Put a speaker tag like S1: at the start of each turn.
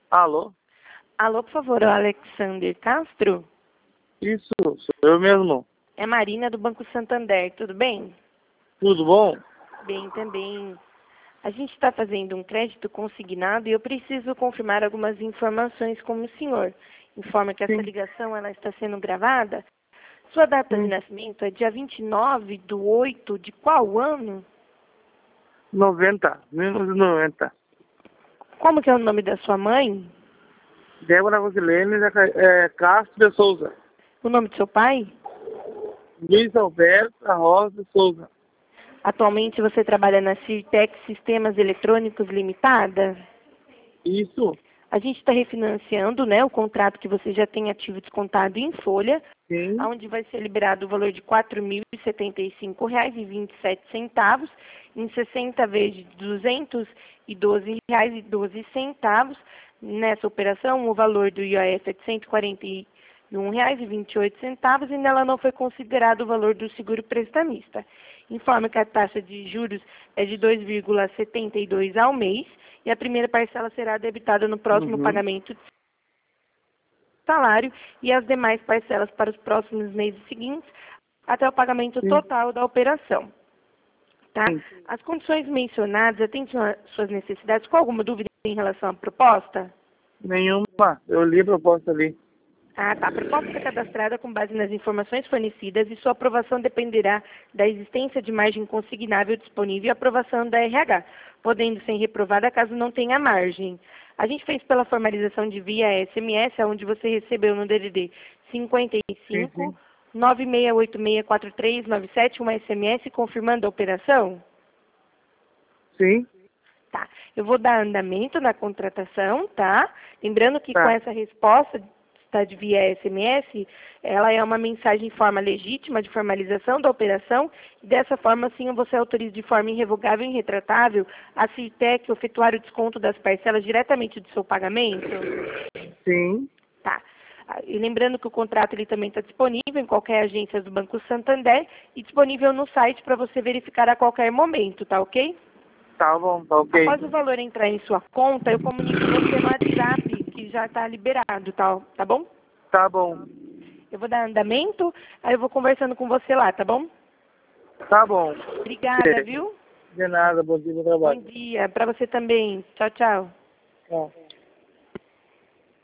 S1: Alô?
S2: Alô, por favor, o Alexander Castro?
S1: Isso, sou eu mesmo.
S2: É Marina do Banco Santander, tudo bem?
S1: Tudo bom?
S2: Bem também. A gente está fazendo um crédito consignado e eu preciso confirmar algumas informações com o senhor. Informa que essa
S1: Sim.
S2: ligação ela está sendo gravada. Sua data de nascimento é dia 29/8 de qual ano?
S1: 90, 1990.
S2: Como que é o nome da sua mãe?
S1: Débora Rosilene Castro de Souza.
S2: O nome do seu pai?
S1: Luiz Alberto Rosa de Souza.
S2: Atualmente você trabalha na Cirtec Sistemas Eletrônicos Limitada?
S1: Isso?
S2: A gente está refinanciando, né, o contrato que você já tem ativo descontado em folha,
S1: Sim.
S2: onde vai ser liberado o valor de R$ 4.075,27 em 60 vezes de R$ 212,12. Nessa operação, o valor do IOF é de R$ 141,28 e nela não foi considerado o valor do seguro prestamista. Informa que a taxa de juros é de 2,72 ao mês e a primeira parcela será debitada no próximo pagamento de salário e as demais parcelas para os próximos meses seguintes até o pagamento
S1: Sim.
S2: total da operação. Tá?
S1: Sim.
S2: As condições mencionadas atendem às suas necessidades. Com alguma dúvida em relação à proposta?
S1: Nenhuma. Eu li a proposta ali.
S2: Ah, tá. A proposta é cadastrada com base nas informações fornecidas e sua aprovação dependerá da existência de margem consignável disponível e aprovação da RH, podendo ser reprovada caso não tenha margem. A gente fez pela formalização de via SMS, onde você recebeu no DDD
S1: Sim,
S2: 55
S1: sim.
S2: 96864397 um SMS confirmando a operação?
S1: Sim.
S2: Tá. Eu vou dar andamento na contratação, tá? Lembrando que com
S1: Tá.
S2: essa resposta de via SMS, ela é uma mensagem em forma legítima de formalização da operação e dessa forma, sim, você autoriza de forma irrevogável e irretratável a Cirtec efetuar o desconto das parcelas diretamente do seu pagamento?
S1: Sim.
S2: Tá. E lembrando que o contrato ele também está disponível em qualquer agência do Banco Santander e disponível no site para você verificar a qualquer momento, tá ok?
S1: Tá bom, tá ok.
S2: Após o valor entrar em sua conta, eu comunico você no WhatsApp, que já está liberado, tá bom?
S1: Tá bom.
S2: Eu vou dar andamento, aí eu vou conversando com você lá, tá bom?
S1: Tá bom.
S2: Obrigada, viu?
S1: De nada, bom dia, bom
S2: Bom
S1: trabalho.
S2: dia. Para você também. Tchau, tchau.
S1: Tchau.